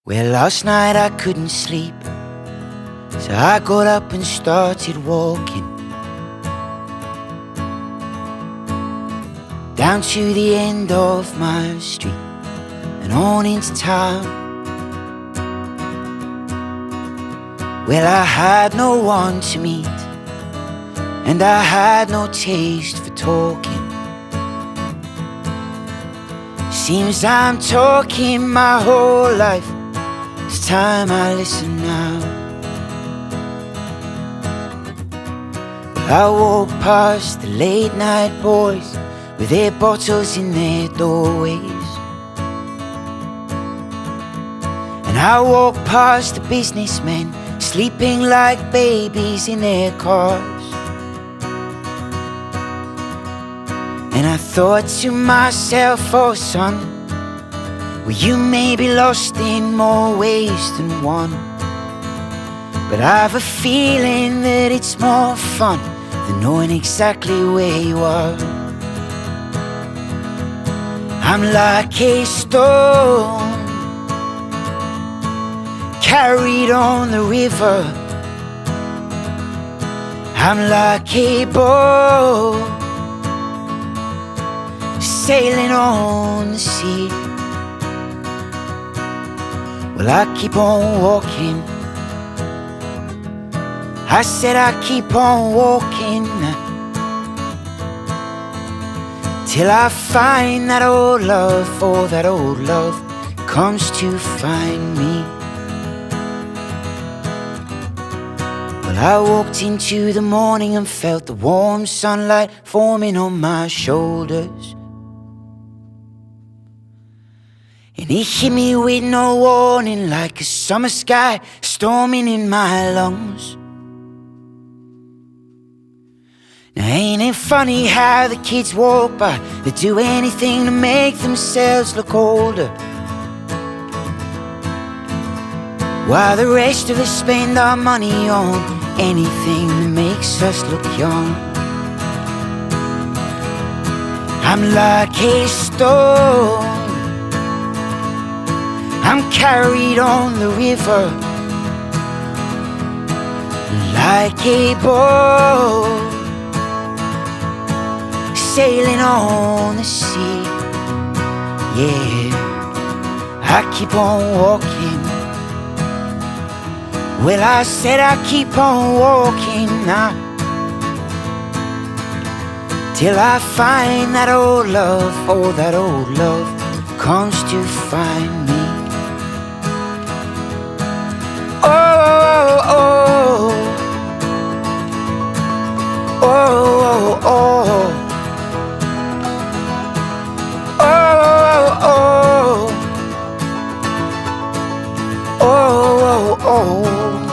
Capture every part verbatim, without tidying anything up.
Well, last night I couldn't sleep, so I got up and started walking down to the end of my street and on into town. Well, I had no one to meet, and I had no taste for talking. Seems I'm talking my whole life, it's time I listen now. Well, I walk past the late night boys with their bottles in their doorways, and I walk past the businessmen sleeping like babies in their cars. And I thought to myself, oh son, well, you may be lost in more ways than one, but I've a feeling that it's more fun than knowing exactly where you are. I'm like a stone carried on the river. I'm like a boat sailing on the sea. Well, I keep on walking, I said I keep on walking till I find that old love, or that old love comes to find me. Well, I walked into the morning and felt the warm sunlight forming on my shoulders, and it hit me with no warning, like a summer sky storming in my lungs. Now ain't it funny how the kids walk by, they do anything to make themselves look older, while the rest of us spend our money on anything that makes us look young. I'm like a stone, I'm carried on the river, like a boat sailing on the sea. Yeah, I keep on walking. Well, I said I keep on walking now till I find that old love, oh, that old love comes to find me. Oh, oh, oh, oh, oh, oh. Oh, oh,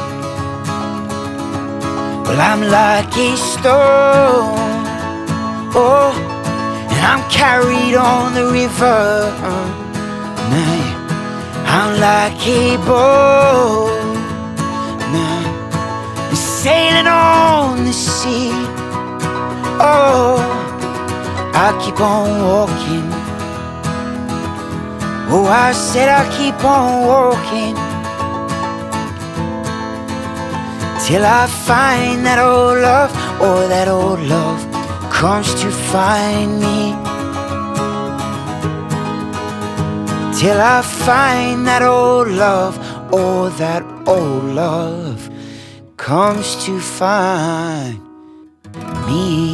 well, I'm like a stone, oh, and I'm carried on the river. Nah, I'm like a boat, nah, sailing on the sea. Oh, I keep on walking. Oh, I said I keep on walking till I find that old love, or that old love comes to find me. Till I find that old love, or that old love comes to find me.